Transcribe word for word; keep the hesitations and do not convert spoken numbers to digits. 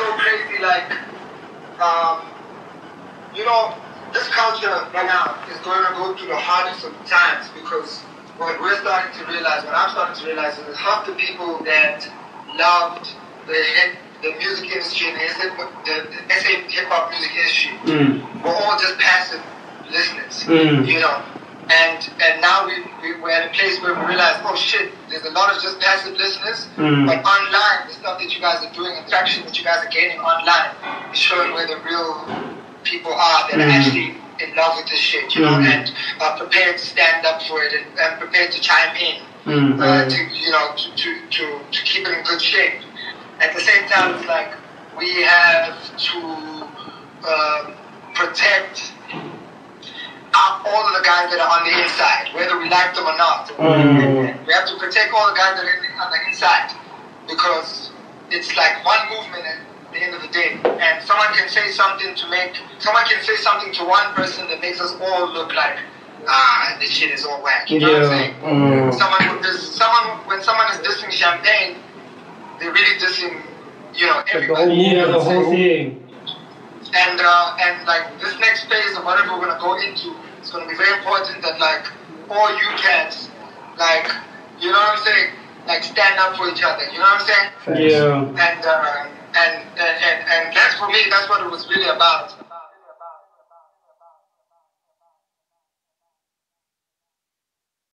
so crazy, like, um, you know, this culture right now is going to go through the hardest of times because what we're starting to realize, what I'm starting to realize is half the people that loved the hip, the music industry and the, the, the S A hip-hop music industry mm. were all just passive listeners, mm. you know. And and now we, we, we're at a place where we realize, oh shit, there's a lot of just passive listeners, mm. but online, the stuff that you guys are doing, the traction that you guys are gaining online is showing where the real people are that mm. are actually in love with this shit, you know, mm. and are prepared to stand up for it and, and prepared to chime in, mm. uh, to, you know, to, to, to, to keep it in good shape. At the same time, it's like we have to uh, protect Our, all of the guys that are on the inside, whether we like them or not. Mm. We have to protect all the guys that are on the inside because it's like one movement at the end of the day. And someone can say something to make, someone can say something to one person that makes us all look like, ah, this shit is all whack. You know yeah. what I'm saying? Mm. Someone, someone, when someone is dissing Champagne, they're really dissing, you know, everybody. Yeah, the whole thing. And uh, and like this next phase of whatever we're gonna go into, it's gonna be very important that like all you cats, like you know what I'm saying, like stand up for each other. You know what I'm saying? Yeah. And uh, and, and and and that's for me. That's what it was really about.